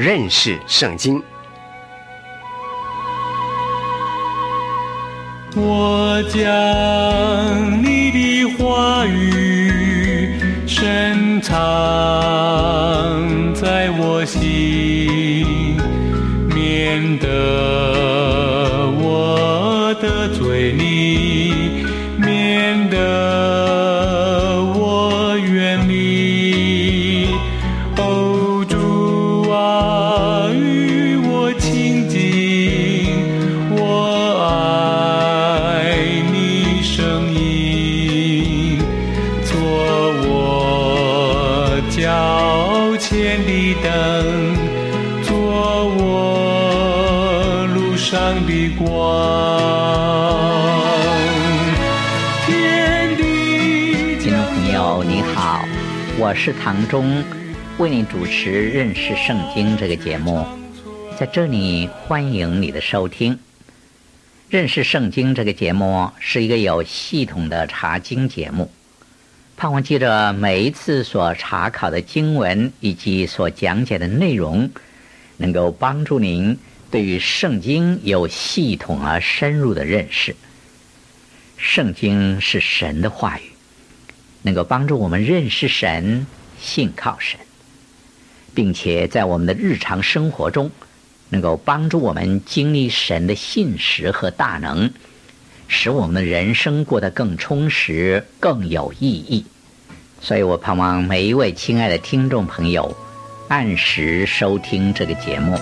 认识圣经。 我将你的话语深藏在我心，免得我的嘴里，免得我远离。哦，主啊，与我亲近，我爱你声音，做我脚前的灯，做我路上的光。 听众朋友你好，我是唐忠，为你主持认识圣经这个节目，在这里欢迎你的收听。认识圣经这个节目是一个有系统的查经节目，盼望记着每一次所查考的经文以及所讲解的内容，能够帮助您对于圣经有系统而深入的认识。圣经是神的话语，能够帮助我们认识神，信靠神，并且在我们的日常生活中能够帮助我们经历神的信实和大能，使我们的人生过得更充实，更有意义。所以我盼望每一位亲爱的听众朋友按时收听这个节目。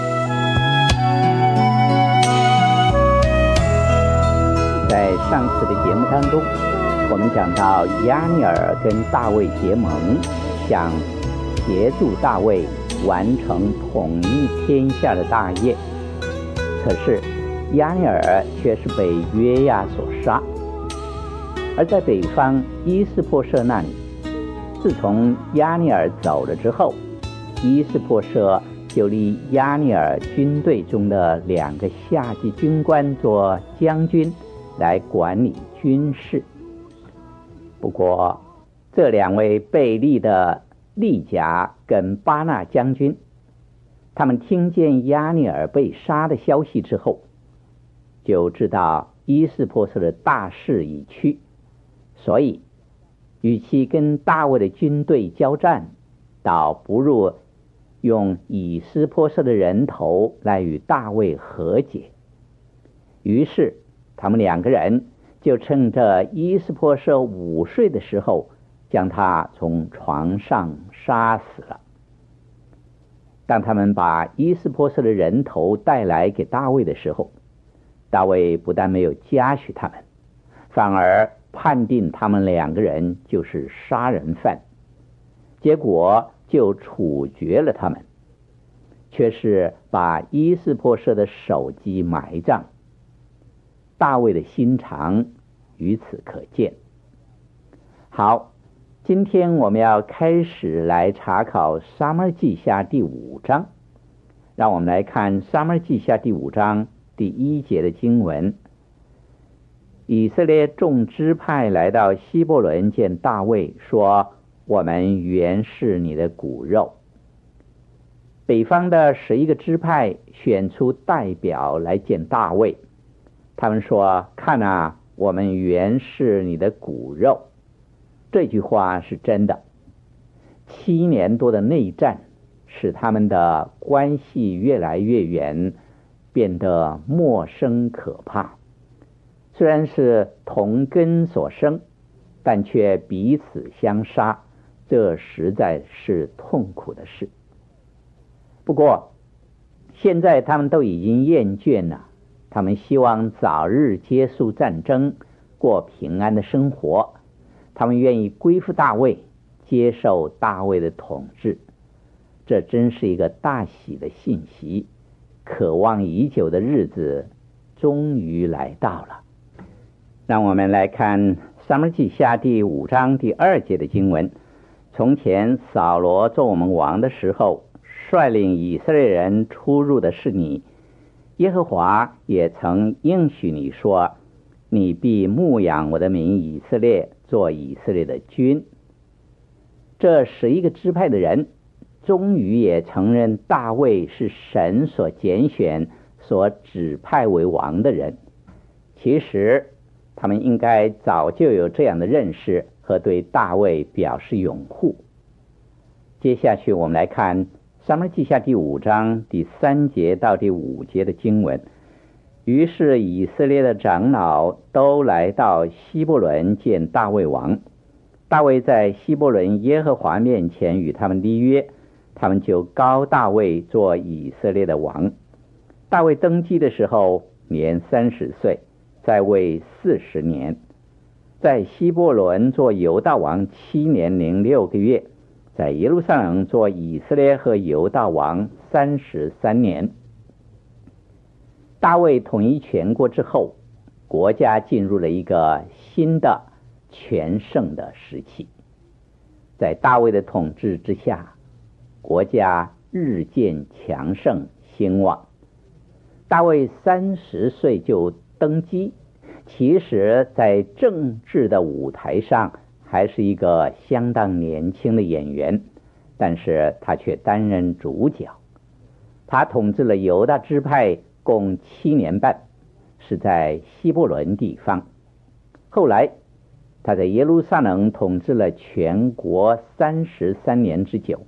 在上次的节目当中，我们讲到亚尼尔跟大卫结盟，想协助大卫完成统一天下的大业。可是亚尼尔却是被约押所杀。而在北方伊斯波设那里，自从亚尼尔走了之后，伊斯波设就立亚尼尔军队中的2个下级军官做将军，来管理军事。不过这2位被立的利甲跟巴纳将军，他们听见亚尼尔被杀的消息之后，就知道伊斯波设的大势已去，所以与其跟大卫的军队交战，倒不如用以斯波设的人头来与大卫和解。于是他们2个人就趁着伊斯波设午睡的时候，将他从床上杀死了。当他们把伊斯波设的人头带来给大卫的时候，大卫不但没有嘉许他们，反而判定他们2个人就是杀人犯，结果就处决了他们，却是把伊斯波设的首级埋葬。大卫的心肠于此可见。好，今天我们要开始来查考撒母耳记下第5章。让我们来看撒母耳记下第5章第1节的经文。以色列众支派来到希伯伦见大卫，说：我们原是你的骨肉。北方的11个支派选出代表来见大卫，他们说：看啊，我们原是你的骨肉。这句话是真的。7年多的内战使他们的关系越来越远，变得陌生可怕。虽然是同根所生，但却彼此相杀，这实在是痛苦的事。不过现在他们都已经厌倦了，他们希望早日结束战争，过平安的生活。他们愿意归附大卫，接受大卫的统治。这真是一个大喜的信息，渴望已久的日子终于来到了。让我们来看撒母耳记下第5章第2节的经文。从前扫罗做我们王的时候，率领以色列人出入的是你，耶和华也曾应许你说，你必牧养我的民以色列，做以色列的君。这11个支派的人终于也承认大卫是神所拣选、所指派为王的人。其实他们应该早就有这样的认识和对大卫表示拥护。接下去我们来看撒母耳记下第5章第3节到第5节的经文。于是以色列的长老都来到希伯伦见大卫王。大卫在希伯伦耶和华面前与他们立约，他们就膏大卫做以色列的王。大卫登基的时候年30岁，在位40年，在希伯伦做犹大王7年零6个月，在耶路撒冷做以色列和犹大王33年。大卫统一全国之后，国家进入了一个新的全盛的时期。在大卫的统治之下，国家日渐强盛兴旺。大卫30岁就登基，其实在政治的舞台上还是一个相当年轻的演员，但是他却担任主角。他统治了犹大支派共7年半，是在希伯伦地方。后来他在耶路撒冷统治了全国33年之久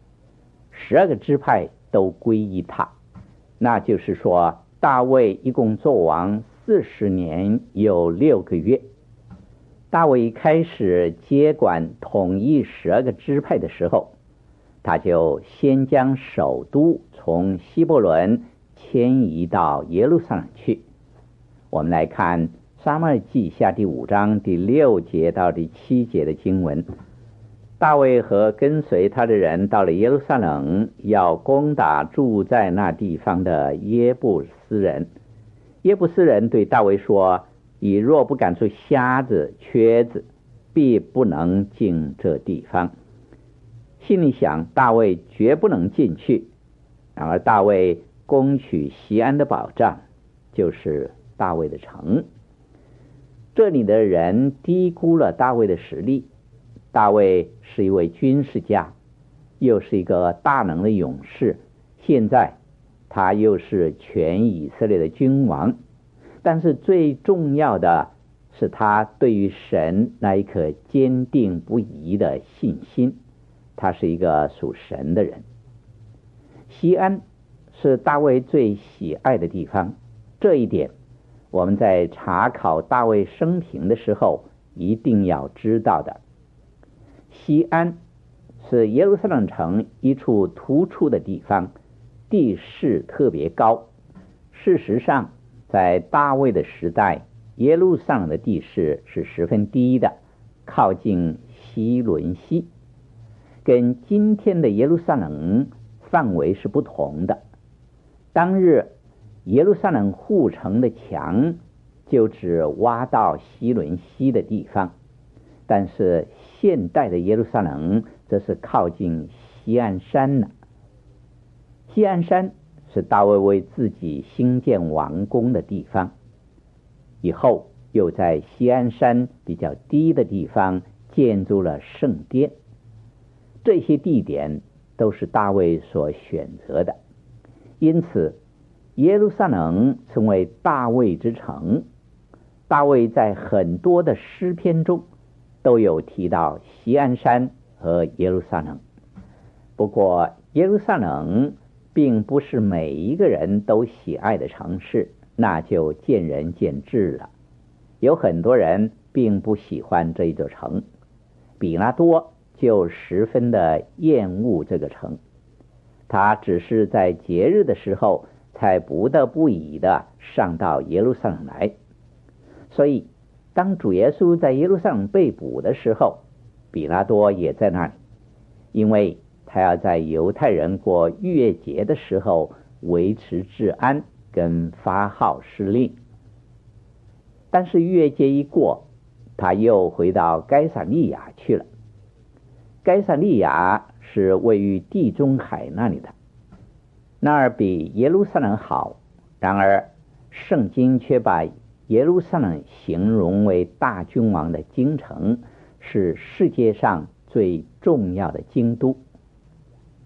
，12个支派都归依他。那就是说，大卫一共做王40年又6个月。大卫开始接管统一12个支派的时候，他就先将首都从希伯伦迁移到耶路撒冷去。我们来看撒母耳记下第5章第6节到第7节的经文。大卫和跟随他的人到了耶路撒冷，要攻打住在那地方的耶布斯人。耶布斯人对大卫说：你若不赶出瞎子瘸子，必不能进这地方。心里想，大卫绝不能进去。然而大卫攻取锡安的保障，就是大卫的城。这里的人低估了大卫的实力。大卫是一位军事家，又是一个大能的勇士，现在他又是全以色列的君王。但是最重要的是他对于神那一颗坚定不移的信心，他是一个属神的人。锡安是大卫最喜爱的地方，这一点我们在查考大卫生平的时候一定要知道的。锡安是耶路撒冷城一处突出的地方，地势特别高。事实上，在大卫的时代，耶路撒冷的地势是十分低的，靠近西伦西，跟今天的耶路撒冷范围是不同的。当日耶路撒冷护城的墙就只挖到西伦西的地方，但是现代的耶路撒冷则是靠近锡安山了。锡安山是大卫为自己兴建王宫的地方，以后又在锡安山比较低的地方建筑了圣殿。这些地点都是大卫所选择的，因此耶路撒冷成为大卫之城。大卫在很多的诗篇中都有提到锡安山和耶路撒冷。不过耶路撒冷并不是每一个人都喜爱的城市，那就见仁见智了。有很多人并不喜欢这一座城，比拉多就十分的厌恶这个城，他只是在节日的时候才不得不已的上到耶路撒冷来。所以当主耶稣在耶路撒冷被捕的时候，比拉多也在那里，因为他要在犹太人过逾越节的时候维持治安跟发号施令。但是逾越节一过，他又回到该撒利亚去了。该撒利亚是位于地中海那里的，那儿比耶路撒冷好。然而圣经却把耶路撒冷形容为大君王的京城，是世界上最重要的京都。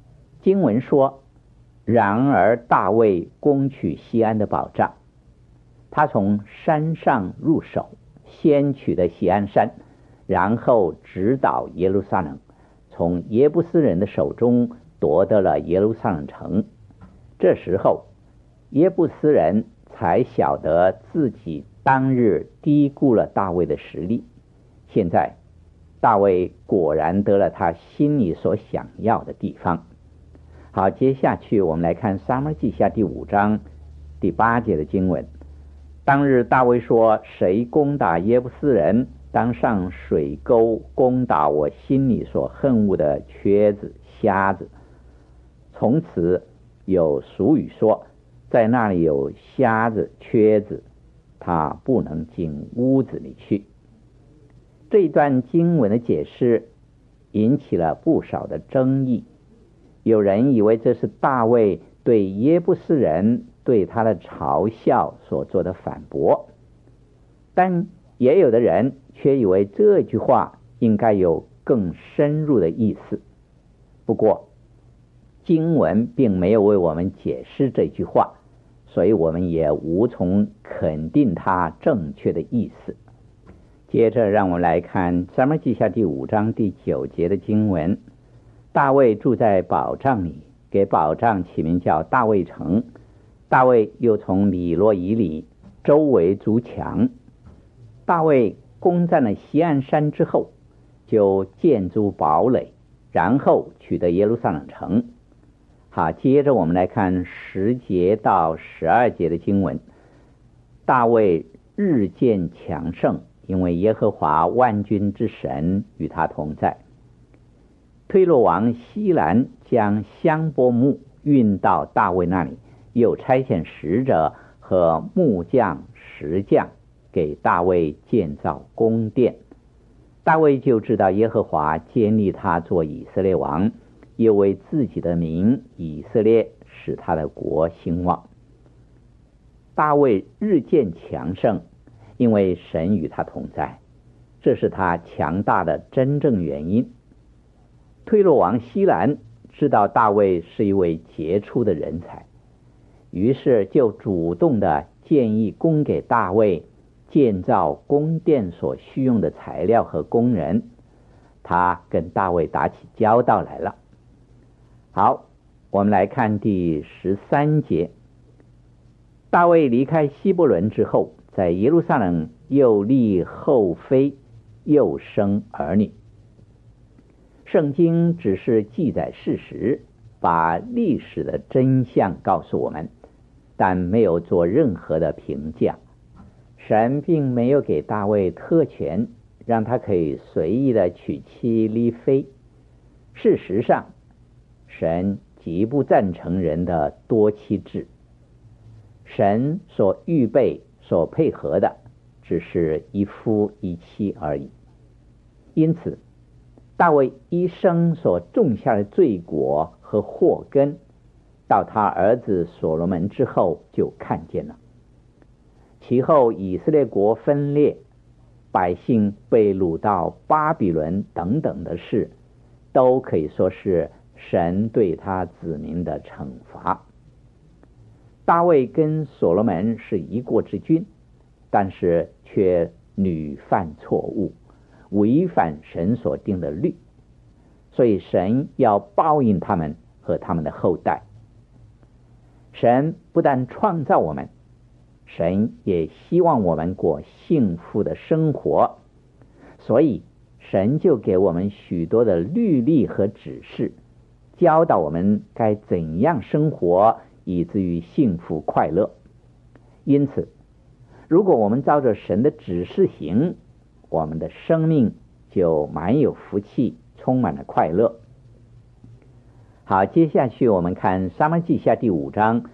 经文说，然而大卫攻取西安的保障，他从山上入手，先取得西安山，然后直捣耶路撒冷，从耶布斯人的手中夺得了耶路撒冷城。这时候耶布斯人才晓得自己当日低估了大卫的实力。现在大卫果然得了他心里所想要的地方。好，接下去我们来看撒母耳记下第5章第8节的经文。当日大卫说，谁攻打耶布斯人，当上水沟攻打我心里所恨恶的瘸子瞎子。从此有俗语说，在那里有瞎子瘸子，他不能进屋子里去。这一段经文的解释引起了不少的争议。有人以为这是大卫对耶布斯人对他的嘲笑所做的反驳，但也有的人却以为这句话应该有更深入的意思。不过经文并没有为我们解释这句话，所以我们也无从肯定它正确的意思。接着让我们来看撒母耳记下第5章第9节的经文。大卫住在保障里，给保障起名叫大卫城。大卫又从米罗以里周围筑墙。大卫攻占了西岸山之后，就建筑堡垒，然后取得耶路撒冷城。好，接着我们来看10节到12节的经文。大卫日渐强盛，因为耶和华万军之神与他同在。推罗王西兰将香柏木运到大卫那里，又差遣使者和木匠石匠给大卫建造宫殿。大卫就知道耶和华建立他做以色列王，又为自己的名以色列使他的国兴旺。大卫日渐强盛，因为神与他同在，这是他强大的真正原因。推罗王西兰知道大卫是一位杰出的人才，于是就主动的建议供给大卫建造宫殿所需用的材料和工人。他跟大卫打起交道来了。好，我们来看第13节。大卫离开希伯伦之后，在耶路撒冷又立后妃，又生儿女。圣经只是记载事实，把历史的真相告诉我们，但没有做任何的评价。神并没有给大卫特权，让他可以随意的娶妻立妃。事实上，神极不赞成人的多妻制。神所预备所配合的只是一夫一妻而已。因此大卫一生所种下的罪果和祸根，到他儿子所罗门之后就看见了。其后以色列国分裂，百姓被掳到巴比伦等等的事，都可以说是神对他子民的惩罚。大卫跟所罗门是一国之君，但是却屡犯错误，违反神所定的律，所以神要报应他们和他们的后代。神不但创造我们，神也希望我们过幸福的生活，所以神就给我们许多的律例和指示，教导我们该怎样生活，以至于幸福快乐。因此如果我们照着神的指示行，我们的生命就满有福气，充满了快乐。好，接下去我们看撒母耳记下第5章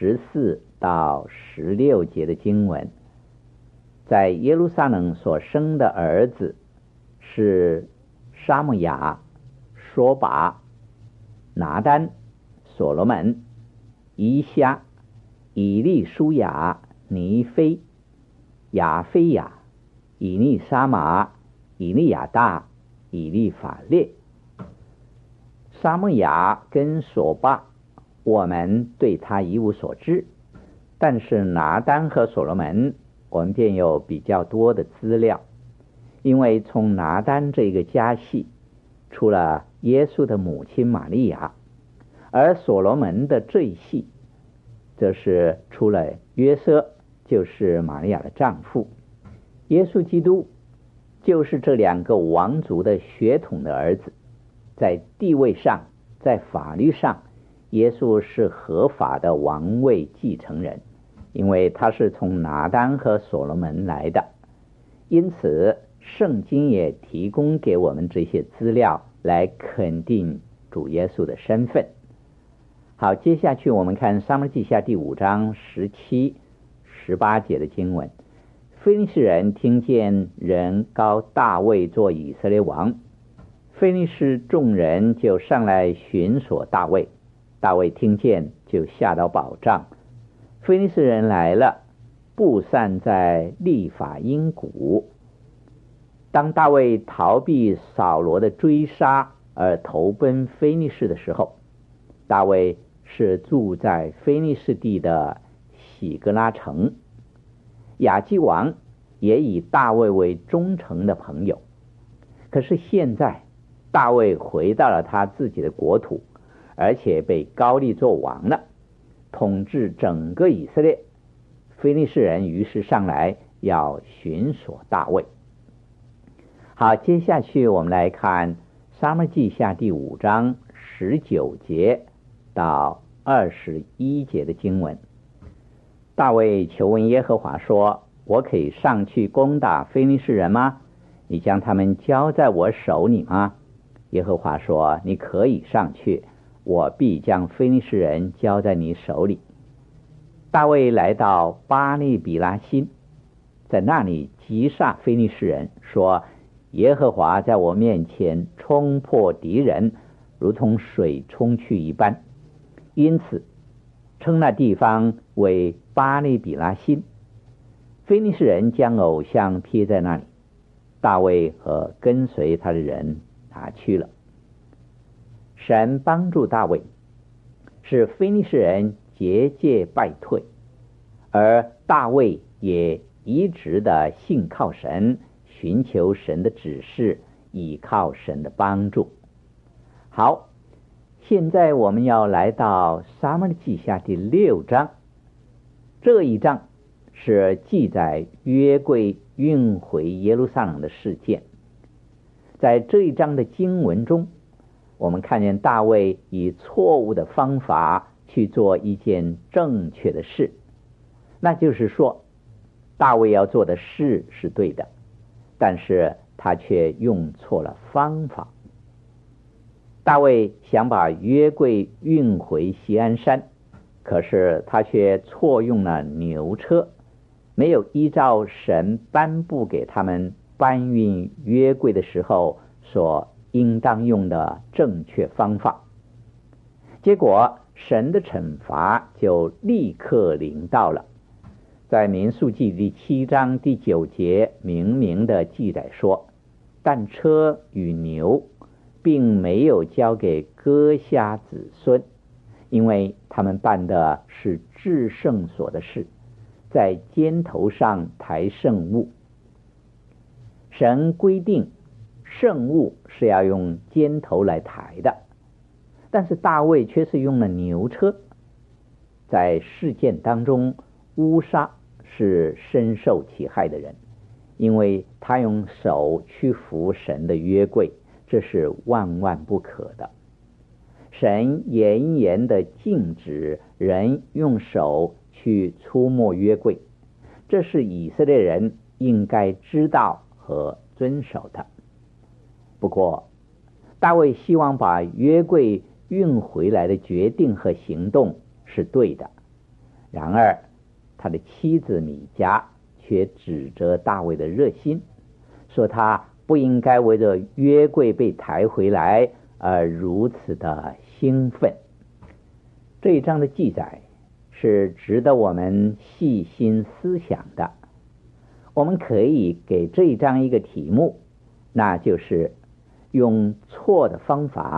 14到16节的经文。在耶路撒冷所生的儿子是沙姆亚、说拔、拿单、所罗门、以夏、以利舒雅、尼非、亚非亚、以利沙玛、以利亚大、以利法列。 撒母亚跟所巴，我们对他一无所知，但是拿单和所罗门，我们便有比较多的资料。因为从拿单这个家系出了耶稣的母亲玛利亚，而所罗门的这一系则是出了约瑟，就是玛利亚的丈夫。耶稣基督就是这两个王族的血统的儿子，在地位上，在法律上，耶稣是合法的王位继承人，因为他是从拿单和所罗门来的。因此圣经也提供给我们这些资料来肯定主耶稣的身份。好，接下去我们看撒母耳记下第5章17、18节的经文。非利士人听见人膏大卫做以色列王，非利士众人就上来寻索大卫。大卫听见就下到保障。非利士人来了，布散在利法因谷。当大卫逃避扫罗的追杀而投奔非利士的时候，大卫是住在非利士地的喜格拉城。亚基王也以大卫为忠诚的朋友。可是现在大卫回到了他自己的国土，而且被膏立做王了，统治整个以色列。非利士人于是上来要寻索大卫。好，接下去我们来看撒母耳记下第5章19节到21节的经文。大卫求问耶和华说，我可以上去攻打非利士人吗？你将他们交在我手里吗？耶和华说，你可以上去，我必将非利士人交在你手里。大卫来到巴利比拉辛，在那里击杀非利士人，说，耶和华在我面前冲破敌人，如同水冲去一般，因此称那地方为巴利比拉辛。非利士人将偶像贴在那里，大卫和跟随他的人拿去了。神帮助大卫，使非利士人节节败退，而大卫也一直的信靠神，寻求神的指示，倚靠神的帮助。好，现在我们要来到撒母耳记下第6章。这一章是记载约柜运回耶路撒冷的事件。在这一章的经文中，我们看见大卫以错误的方法去做一件正确的事，那就是说大卫要做的事是对的，但是他却用错了方法。大卫想把约柜运回锡安山，可是他却错用了牛车，没有依照神颁布给他们搬运约柜的时候所应当用的正确方法。结果神的惩罚就立刻临到了。在民数记第7章第9节明明的记载说，但车与牛并没有交给歌辖子孙，因为他们办的是至圣所的事，在肩头上抬圣物。神规定圣物是要用肩头来抬的，但是大卫却是用了牛车。在事件当中，乌撒是深受其害的人，因为他用手去扶神的约柜，这是万万不可的。神严严的禁止人用手去触摸约柜，这是以色列人应该知道和遵守的。不过大卫希望把约柜运回来的决定和行动是对的，然而他的妻子米迦却指责大卫的热心，说他不应该为着约柜被抬回来而如此的兴奋。这一章的记载是值得我们细心思想的。我们可以给这一章一个题目，那就是用错的方法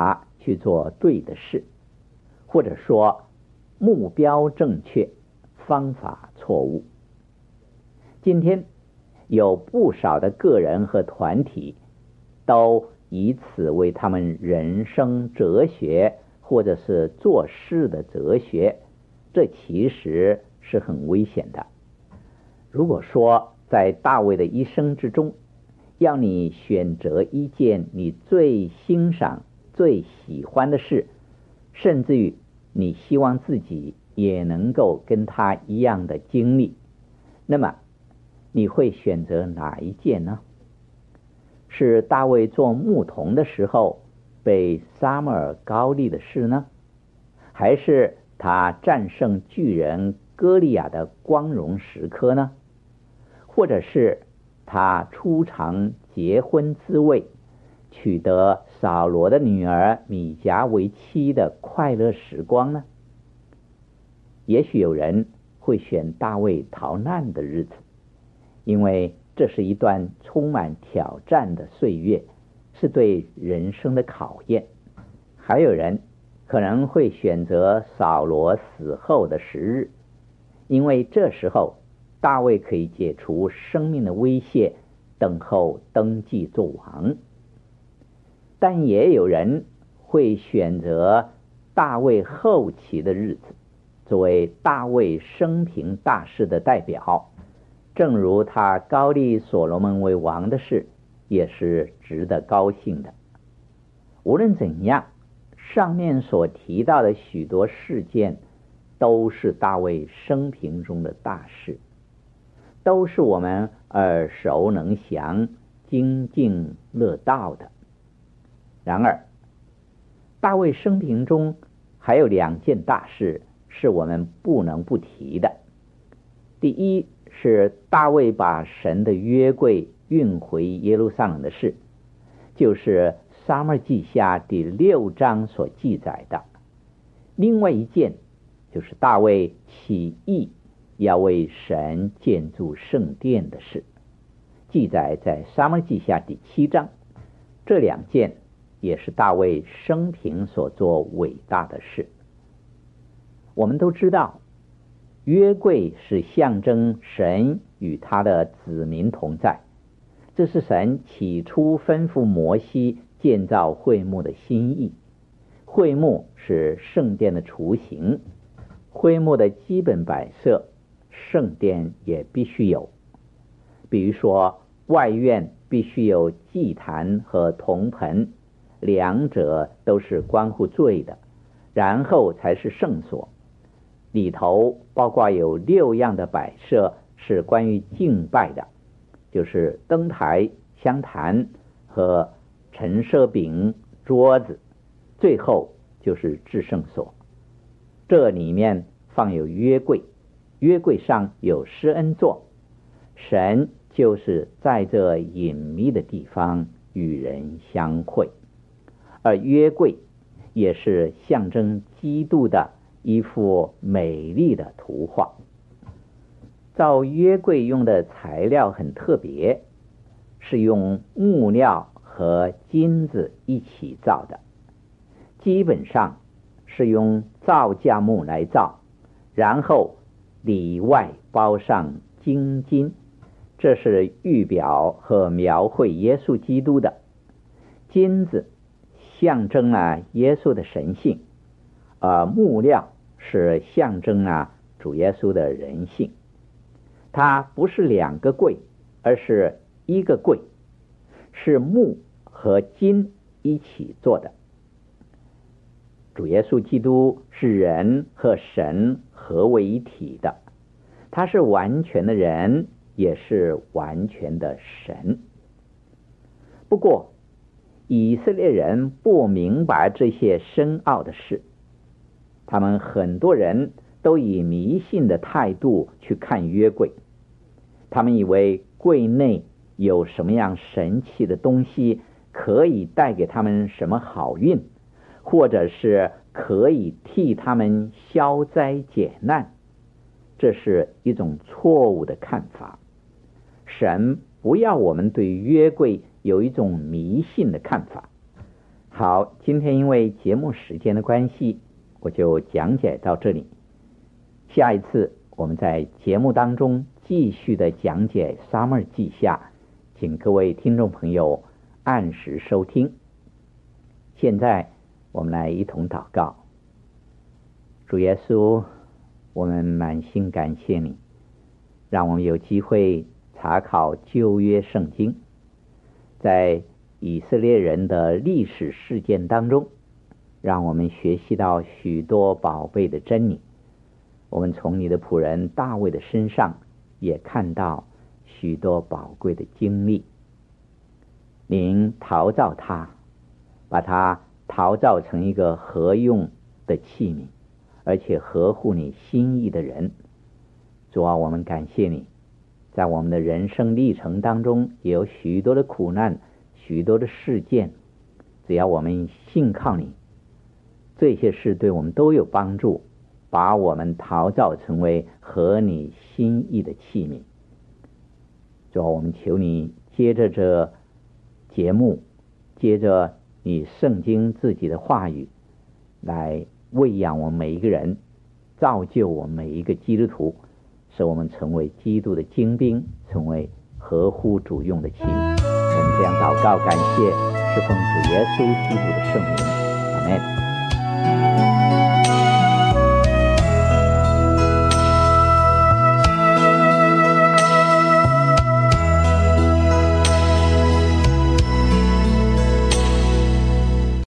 去做对的事，或者说目标正确，方法错误。今天有不少的个人和团体都以此为他们人生哲学或者是做事的哲学，这其实是很危险的。如果说在大卫的一生之中，要你选择一件你最欣赏、最喜欢的事，甚至于你希望自己也能够跟他一样的经历，那么你会选择哪一件呢？是大卫做牧童的时候被撒母耳膏立的事呢？还是他战胜巨人歌利亚的光荣时刻呢？或者是他初尝结婚滋味，取得扫罗的女儿米甲为妻的快乐时光呢？也许有人会选大卫逃难的日子，因为这是一段充满挑战的岁月，是对人生的考验。还有人可能会选择扫罗死后的时日，因为这时候大卫可以解除生命的威胁，等候登基做王。但也有人会选择大卫后期的日子，作为大卫生平大事的代表，正如他膏立所罗门为王的事，也是值得高兴的。无论怎样，上面所提到的许多事件都是大卫生平中的大事，都是我们耳熟能详、津津乐道的。然而，大卫生平中还有2件大事是我们不能不提的。第一是大卫把神的约柜运回耶路撒冷的事，就是撒母耳记下第6章所记载的。另外一件就是大卫起意要为神建筑圣殿的事，记载在撒母耳记下第7章。这2件也是大卫生平所做伟大的事。我们都知道，约柜是象征神与他的子民同在，这是神起初吩咐摩西建造会幕的心意。会幕是圣殿的雏形，会幕的基本摆设，圣殿也必须有。比如说，外院必须有祭坛和铜盆，两者都是关乎罪的，然后才是圣所。里头包括有6样的摆设是关于敬拜的，就是灯台、香坛和陈设饼、桌子，最后就是至圣所。这里面放有约柜，约柜上有施恩座，神就是在这隐秘的地方与人相会。而约柜也是象征基督的一幅美丽的图画。造约柜用的材料很特别，是用木料和金子一起造的，基本上是用造价木来造，然后里外包上金金，这是预表和描绘耶稣基督的。金子象征了耶稣的神性，而木料是象征了主耶稣的人性。它不是2个柜，而是一个柜，是木和金一起做的。主耶稣基督是人和神合为一体的，他是完全的人，也是完全的神。不过以色列人不明白这些深奥的事，他们很多人都以迷信的态度去看约柜，他们以为柜内有什么样神奇的东西，可以带给他们什么好运，或者是可以替他们消灾解难。这是一种错误的看法。神不要我们对约柜有一种迷信的看法， 好，今天因为节目时间的关系，我就讲解到这里。下一次我们在节目当中继续的讲解撒母耳记下，请各位听众朋友按时收听。现在我们来一同祷告。主耶稣，我们满心感谢你，让我们有机会查考旧约圣经，在以色列人的历史事件当中，让我们学习到许多宝贝的真理。我们从你的仆人大卫的身上也看到许多宝贵的经历。您陶造他，把他陶造成一个合用的器皿，而且合乎你心意的人。主啊，我们感谢你，在我们的人生历程当中也有许多的苦难，许多的事件，只要我们信靠你，这些事对我们都有帮助，把我们陶造成为合你心意的器皿。主啊，我们求你接着这节目，接着你圣经自己的话语，来喂养我们每一个人，造就我们每一个基督徒，使我们成为基督的精兵，成为合乎主用的器皿。我们这样祷告感谢，是奉主耶稣基督的圣名，阿们。